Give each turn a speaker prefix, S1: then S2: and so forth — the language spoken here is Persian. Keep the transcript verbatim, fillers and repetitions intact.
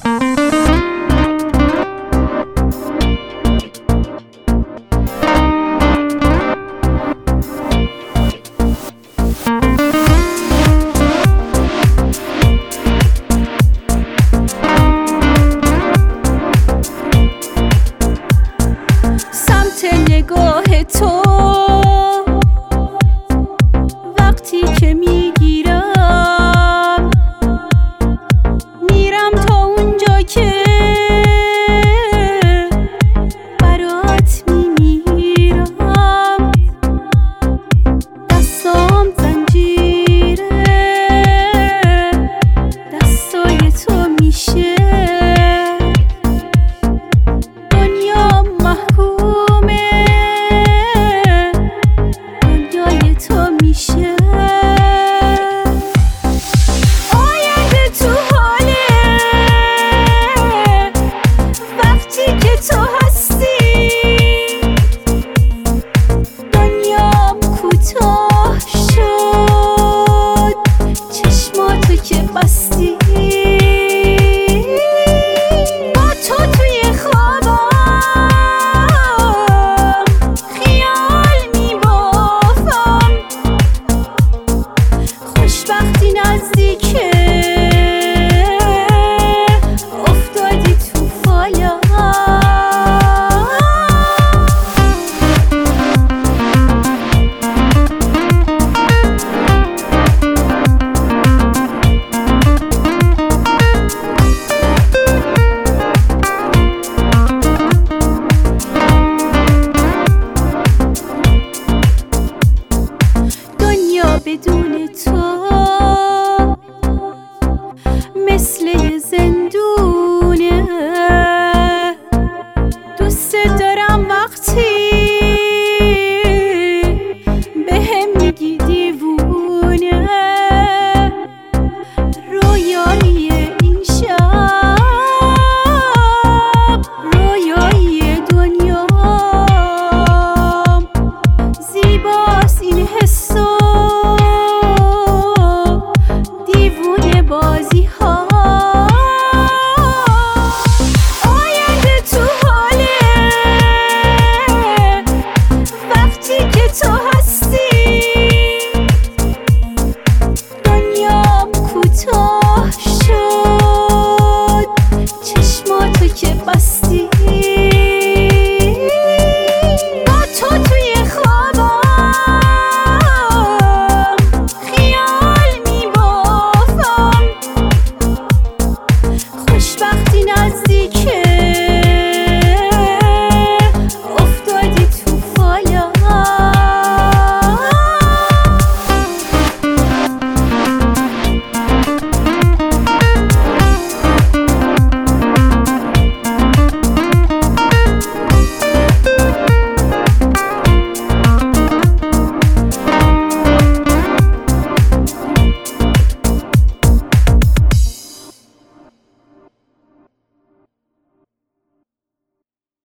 S1: نگاه تو وقتی که میگیرم میرم تا اونجا که برات میمیرم. دستام زنجیره دستای تو میشه، دنیا محکومه تو میشه. آینده تو حاله وقتی که تو هستی، دنیام کوتاه شد چشماتو که بستی. با تو توی خوابم خیال میبافم، خوشبختی نزدیکه